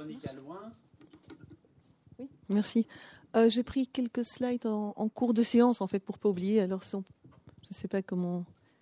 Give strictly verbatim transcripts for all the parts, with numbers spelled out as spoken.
Tandis qu'à loin... Oui, merci. Euh, j'ai pris quelques slides en, en cours de séance, en fait, pour ne pas oublier. Alors, on, je ne sais pas comment...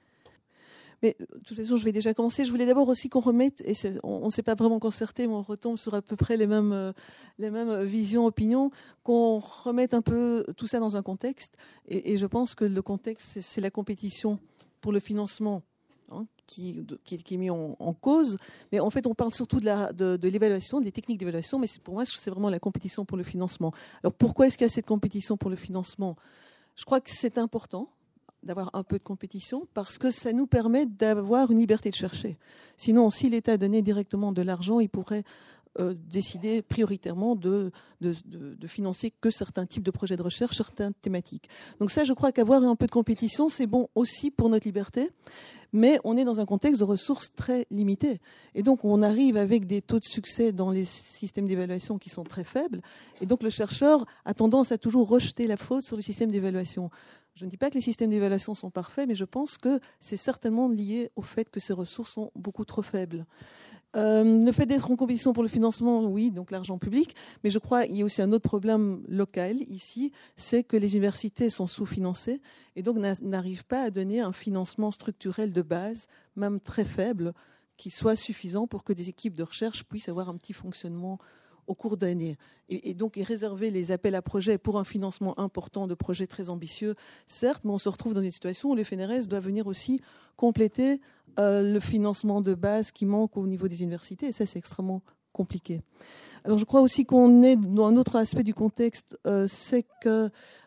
Mais de toute façon, je vais déjà commencer. Je voulais d'abord aussi qu'on remette, et on ne s'est pas vraiment concerté, mais on retombe sur à peu près les mêmes, euh, les mêmes visions, opinions, qu'on remette un peu tout ça dans un contexte. Et, et je pense que le contexte, c'est la compétition pour le financement, hein, qui, qui, qui est mis en, en cause. Mais en fait, on parle surtout de, la, de, de l'évaluation, des techniques d'évaluation, mais pour moi, c'est vraiment la compétition pour le financement. Alors, pourquoi est-ce qu'il y a cette compétition pour le financement ? Je crois que c'est important d'avoir un peu de compétition, parce que ça nous permet d'avoir une liberté de chercher. Sinon, si l'État donnait directement de l'argent, il pourrait euh, décider prioritairement de, de, de, de financer que certains types de projets de recherche, certaines thématiques. Donc ça, je crois qu'avoir un peu de compétition, c'est bon aussi pour notre liberté, mais on est dans un contexte de ressources très limitées. Et donc, on arrive avec des taux de succès dans les systèmes d'évaluation qui sont très faibles. Et donc, le chercheur a tendance à toujours rejeter la faute sur le système d'évaluation. Je ne dis pas que les systèmes d'évaluation sont parfaits, mais je pense que c'est certainement lié au fait que ces ressources sont beaucoup trop faibles. Euh, le fait d'être en compétition pour le financement, oui, donc l'argent public, mais je crois qu'il y a aussi un autre problème local ici, c'est que les universités sont sous-financées et donc n'arrivent pas à donner un financement structurel de base, même très faible, qui soit suffisant pour que des équipes de recherche puissent avoir un petit fonctionnement au cours d'année. Et, et donc, et réserver les appels à projets pour un financement important de projets très ambitieux, certes, mais on se retrouve dans une situation où le F N R S doit venir aussi compléter euh, le financement de base qui manque au niveau des universités. Et ça, c'est extrêmement compliqué. Alors, je crois aussi qu'on est dans un autre aspect du contexte, euh, c'est que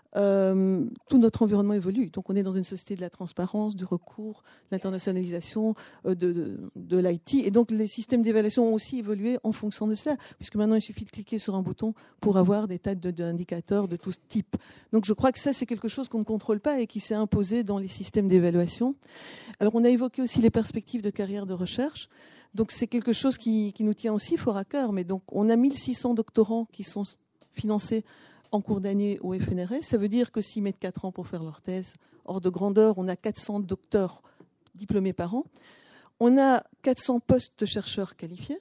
Euh, tout notre environnement évolue. Donc, on est dans une société de la transparence, du recours, de l'internationalisation, euh, de, de, de l'I T. Et donc, les systèmes d'évaluation ont aussi évolué en fonction de ça, puisque maintenant, il suffit de cliquer sur un bouton pour avoir des tas d'indicateurs de, de tout type. Donc, je crois que ça, c'est quelque chose qu'on ne contrôle pas et qui s'est imposé dans les systèmes d'évaluation. Alors, on a évoqué aussi les perspectives de carrière de recherche. Donc, c'est quelque chose qui, qui nous tient aussi fort à cœur. Mais donc, on a mille six cents doctorants qui sont financés en cours d'année au F N R S. Ça veut dire que s'ils mettent quatre ans pour faire leur thèse, hors de grandeur, on a quatre cents docteurs diplômés par an. On a quatre cents postes de chercheurs qualifiés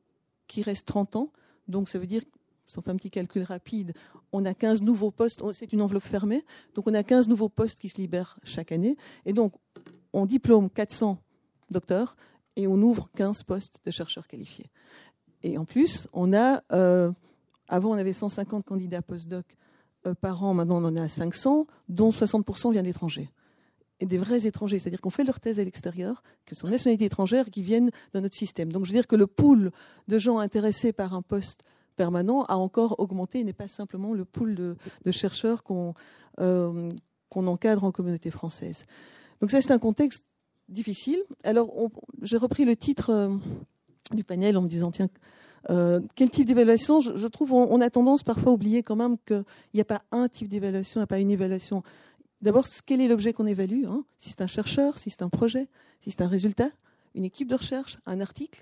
qui restent trente ans. Donc ça veut dire, si on fait un petit calcul rapide, on a quinze nouveaux postes. C'est une enveloppe fermée. Donc on a quinze nouveaux postes qui se libèrent chaque année. Et donc on diplôme quatre cents docteurs et on ouvre quinze postes de chercheurs qualifiés. Et en plus, on a... Euh, Avant, on avait cent cinquante candidats post-doc par an. Maintenant, on en a cinq cents, dont soixante pour cent viennent d'étrangers. Et des vrais étrangers, c'est-à-dire qu'on fait leur thèse à l'extérieur, qui sont nationalité étrangère, qui viennent dans notre système. Donc, je veux dire que le pool de gens intéressés par un poste permanent a encore augmenté et n'est pas simplement le pool de, de chercheurs qu'on euh, qu'on encadre en communauté française. Donc, ça, c'est un contexte difficile. Alors, on, j'ai repris le titre euh, du panel en me disant, tiens, Euh, quel type d'évaluation ? je, je trouve on, on a tendance parfois à oublier quand même qu'il n'y a pas un type d'évaluation, il n'y a pas une évaluation. D'abord, quel est l'objet qu'on évalue, hein ? Si c'est un chercheur, si c'est un projet, si c'est un résultat, une équipe de recherche, un article.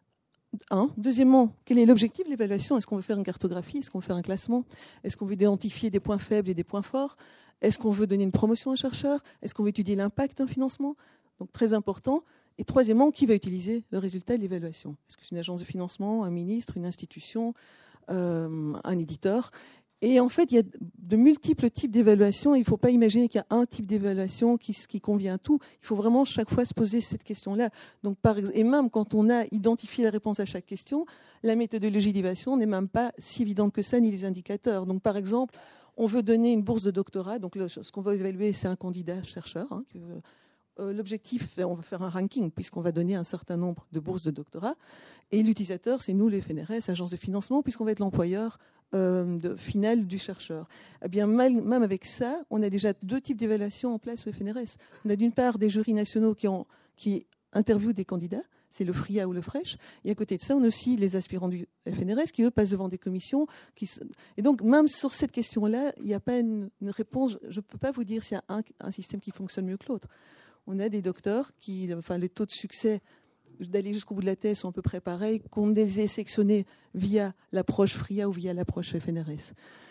Un. Deuxièmement, quel est l'objectif de l'évaluation ? Est-ce qu'on veut faire une cartographie ? Est-ce qu'on veut faire un classement ? Est-ce qu'on veut identifier des points faibles et des points forts ? Est-ce qu'on veut donner une promotion à un chercheur ? Est-ce qu'on veut étudier l'impact d'un financement ? Donc, très important. Et troisièmement, qui va utiliser le résultat de l'évaluation ? Est-ce que c'est une agence de financement, un ministre, une institution, euh, un éditeur ? Et en fait, il y a de multiples types d'évaluation. Il ne faut pas imaginer qu'il y a un type d'évaluation qui, qui convient à tout. Il faut vraiment chaque fois se poser cette question-là. Donc, par, et même quand on a identifié la réponse à chaque question, la méthodologie d'évaluation n'est même pas si évidente que ça, ni les indicateurs. Donc, par exemple, on veut donner une bourse de doctorat. Donc, le, ce qu'on va évaluer, c'est un candidat chercheur hein, qui veut, Euh, l'objectif, on va faire un ranking puisqu'on va donner un certain nombre de bourses de doctorat. Et l'utilisateur, c'est nous, les F N R S, agence de financement, puisqu'on va être l'employeur euh, de, final du chercheur. Eh bien, mal, même avec ça, on a déjà deux types d'évaluation en place au F N R S. On a d'une part des jurys nationaux qui, ont, qui interviewent des candidats, c'est le FRIA ou le FRESH. Et à côté de ça, on a aussi les aspirants du F N R S qui, eux, passent devant des commissions. Qui... Et donc, même sur cette question-là, il n'y a pas une, une réponse. Je ne peux pas vous dire s'il y a un, un système qui fonctionne mieux que l'autre. On a des docteurs qui, enfin, les taux de succès d'aller jusqu'au bout de la thèse sont à peu près pareils, qu'on les ait sélectionnés via l'approche FRIA ou via l'approche F N R S.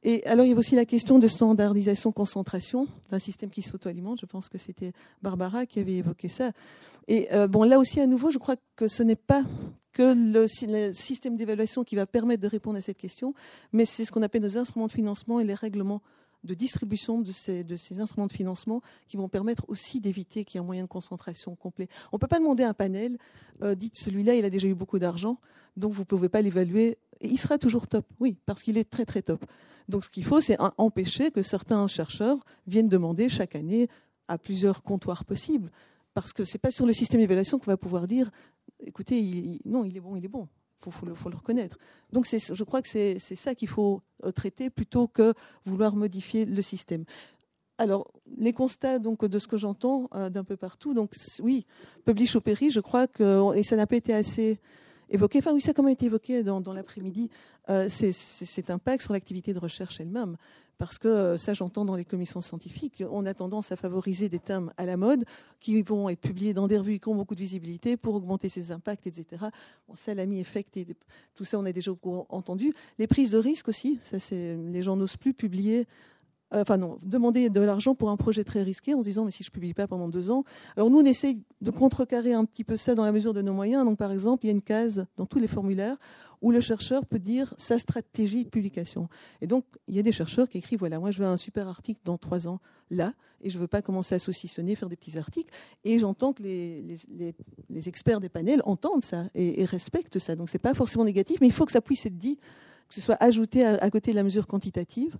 Et alors, il y a aussi la question de standardisation-concentration d'un système qui s'auto-alimente. Je pense que c'était Barbara qui avait évoqué ça. Et euh, bon, là aussi, à nouveau, je crois que ce n'est pas que le, le système d'évaluation qui va permettre de répondre à cette question, mais c'est ce qu'on appelle nos instruments de financement et les règlements de distribution de ces, de ces instruments de financement qui vont permettre aussi d'éviter qu'il y ait un moyen de concentration complet. On ne peut pas demander à un panel, euh, dites celui-là, il a déjà eu beaucoup d'argent, donc vous ne pouvez pas l'évaluer. Et il sera toujours top, oui, parce qu'il est très très top. Donc ce qu'il faut, c'est empêcher que certains chercheurs viennent demander chaque année à plusieurs comptoirs possibles. Parce que ce n'est pas sur le système d'évaluation qu'on va pouvoir dire, écoutez, il, non, il est bon, il est bon. Il faut, faut, faut le reconnaître. Donc je crois que c'est ça qu'il faut traiter plutôt que vouloir modifier le système. Alors, les constats donc, de ce que j'entends euh, d'un peu partout, donc oui, publish ou péri, je crois que, et ça n'a pas été assez évoqué, enfin oui, ça a quand même été évoqué dans, dans l'après-midi, euh, c'est cet impact sur l'activité de recherche elle-même. Parce que ça, j'entends dans les commissions scientifiques, on a tendance à favoriser des thèmes à la mode qui vont être publiés dans des revues qui ont beaucoup de visibilité pour augmenter ses impacts, et cetera. Bon, ça, l'ami effect, et tout ça, on a déjà entendu. Les prises de risque aussi, ça, les gens n'osent plus publier. Enfin non, demander de l'argent pour un projet très risqué en se disant mais si je ne publie pas pendant deux ans. Alors nous on essaie de contrecarrer un petit peu ça dans la mesure de nos moyens. Donc par exemple il y a une case dans tous les formulaires où le chercheur peut dire sa stratégie de publication. Et donc il y a des chercheurs qui écrivent voilà moi je veux un super article dans trois ans là et je ne veux pas commencer à saucissonner, faire des petits articles. Et j'entends que les, les, les, les experts des panels entendent ça et, et respectent ça. Donc c'est pas forcément négatif, mais il faut que ça puisse être dit, que ce soit ajouté à, à côté de la mesure quantitative.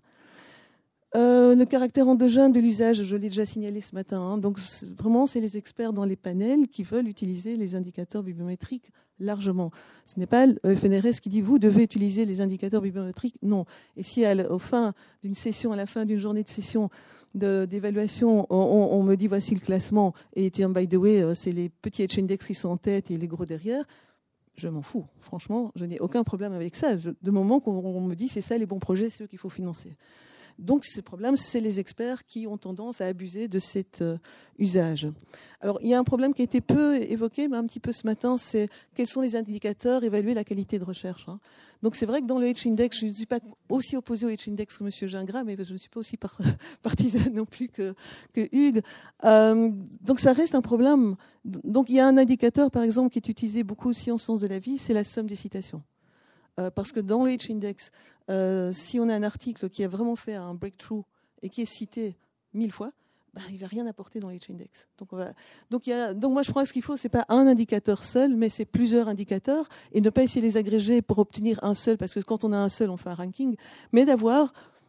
Euh, le caractère endogène de l'usage, je l'ai déjà signalé ce matin. Hein, donc vraiment, c'est les experts dans les panels qui veulent utiliser les indicateurs bibliométriques largement. Ce n'est pas le F N R S qui dit vous devez utiliser les indicateurs bibliométriques. Non. Et si à, au fin d'une session, à la fin d'une journée de session d'évaluation, on, on me dit voici le classement et tiens, by the way, c'est les petits H-index qui sont en tête et les gros derrière. Je m'en fous. Franchement, je n'ai aucun problème avec ça. Je, de moment qu'on me dit c'est ça les bons projets, c'est eux qu'il faut financer. Donc, ce problème, c'est les experts qui ont tendance à abuser de cet euh, usage. Alors, il y a un problème qui a été peu évoqué, mais un petit peu ce matin, c'est quels sont les indicateurs évaluer la qualité de recherche. Hein. Donc, c'est vrai que dans le H-index, je ne suis pas aussi opposée au H-index que M. Gingras, mais je ne suis pas aussi par partisane non plus que, que Hugues. Euh, donc, ça reste un problème. Donc, il y a un indicateur, par exemple, qui est utilisé beaucoup aussi en sciences de la vie, c'est la somme des citations. Euh, parce que dans le H-index, euh, si on a un article qui a vraiment fait un breakthrough et qui est cité mille fois, ben, il ne va rien apporter dans le H-index. Donc, on va... donc, il y a... donc moi, je crois que ce qu'il faut, ce n'est pas un indicateur seul, mais c'est plusieurs indicateurs, et ne pas essayer de les agréger pour obtenir un seul, parce que quand on a un seul, on fait un ranking, mais d'avoir...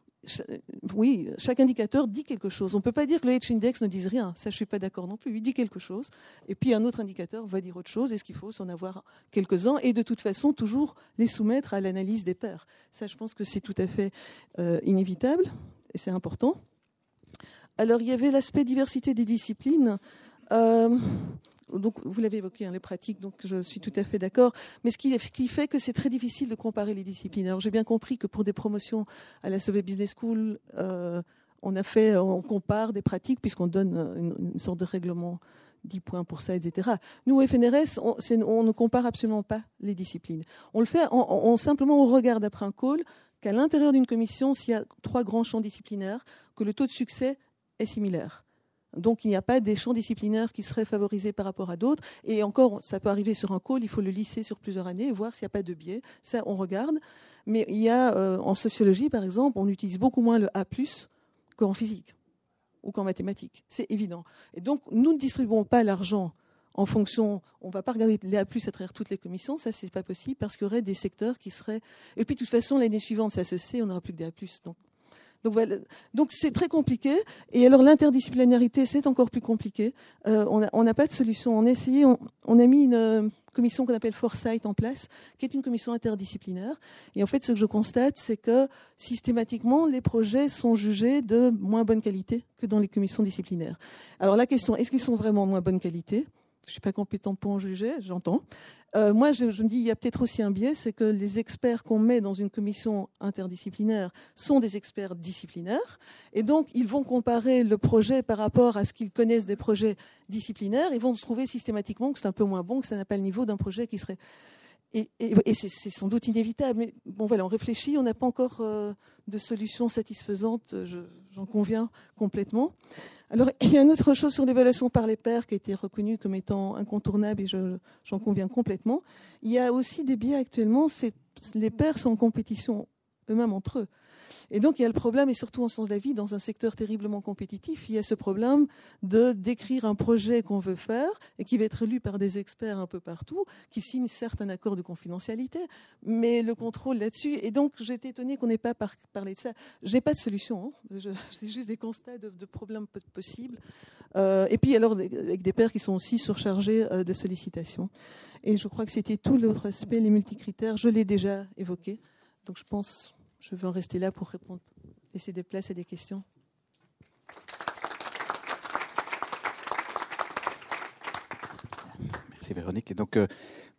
Oui, chaque indicateur dit quelque chose. On ne peut pas dire que le H-index ne dise rien. Ça, je ne suis pas d'accord non plus. Il dit quelque chose. Et puis, un autre indicateur va dire autre chose. Et ce qu'il faut, c'est en avoir quelques-uns. Et de toute façon, toujours les soumettre à l'analyse des pairs. Ça, je pense que c'est tout à fait euh, inévitable. Et c'est important. Alors, il y avait l'aspect diversité des disciplines. Euh, donc, vous l'avez évoqué, hein, les pratiques, donc je suis tout à fait d'accord. Mais ce qui, ce qui fait que c'est très difficile de comparer les disciplines. Alors, j'ai bien compris que pour des promotions à la Solvay Business School, euh, on a fait, on compare des pratiques puisqu'on donne une, une sorte de règlement, dix points pour ça, et cetera. Nous, au F N R S, on, on ne compare absolument pas les disciplines. On le fait, on, on simplement on regarde après un call qu'à l'intérieur d'une commission, s'il y a trois grands champs disciplinaires, que le taux de succès est similaire. Donc, il n'y a pas des champs disciplinaires qui seraient favorisés par rapport à d'autres. Et encore, ça peut arriver sur un call, il faut le lisser sur plusieurs années et voir s'il n'y a pas de biais. Ça, on regarde. Mais il y a, euh, en sociologie, par exemple, on utilise beaucoup moins le A plus qu'en physique ou qu'en mathématiques. C'est évident. Et donc, nous ne distribuons pas l'argent en fonction... On ne va pas regarder les A plus à travers toutes les commissions. Ça, ce n'est pas possible parce qu'il y aurait des secteurs qui seraient... Et puis, de toute façon, l'année suivante, ça se sait, on n'aura plus que des A plus. Donc, Donc, voilà. Donc c'est très compliqué. Et alors l'interdisciplinarité, c'est encore plus compliqué. Euh, on n'a pas de solution. On a essayé, on, on a mis une euh, commission qu'on appelle Foresight en place, qui est une commission interdisciplinaire. Et en fait, ce que je constate, c'est que systématiquement, les projets sont jugés de moins bonne qualité que dans les commissions disciplinaires. Alors la question, est-ce qu'ils sont vraiment de moins bonne qualité ? Je ne suis pas compétente pour en juger, j'entends. Euh, moi, je, je me dis, il y a peut-être aussi un biais, c'est que les experts qu'on met dans une commission interdisciplinaire sont des experts disciplinaires. Et donc, ils vont comparer le projet par rapport à ce qu'ils connaissent des projets disciplinaires. Ils vont se trouver systématiquement que c'est un peu moins bon, que ça n'a pas le niveau d'un projet qui serait... et, et, et c'est, c'est sans doute inévitable. Mais bon, voilà, on réfléchit, on n'a pas encore euh, de solution satisfaisante, je, j'en conviens complètement. Alors, il y a une autre chose sur l'évaluation par les pairs qui a été reconnue comme étant incontournable, et je, j'en conviens complètement. Il y a aussi des biais actuellement, c'est, les pairs sont en compétition eux-mêmes entre eux. Et donc, il y a le problème, et surtout en sciences de la vie, dans un secteur terriblement compétitif, il y a ce problème de décrire un projet qu'on veut faire et qui va être lu par des experts un peu partout, qui signent certes un accord de confidentialité, mais le contrôle là-dessus. Et donc, j'étais étonnée qu'on n'ait pas par- parlé de ça. Je n'ai pas de solution, hein. Je, c'est juste des constats de, de problèmes possibles. Euh, et puis, alors, avec des pairs qui sont aussi surchargés euh, de sollicitations. Et je crois que c'était tout l'autre aspect, les multicritères, je l'ai déjà évoqué. Donc, je pense... Je vais en rester là pour répondre, laisser des places à des questions. Merci Véronique. Et donc, euh,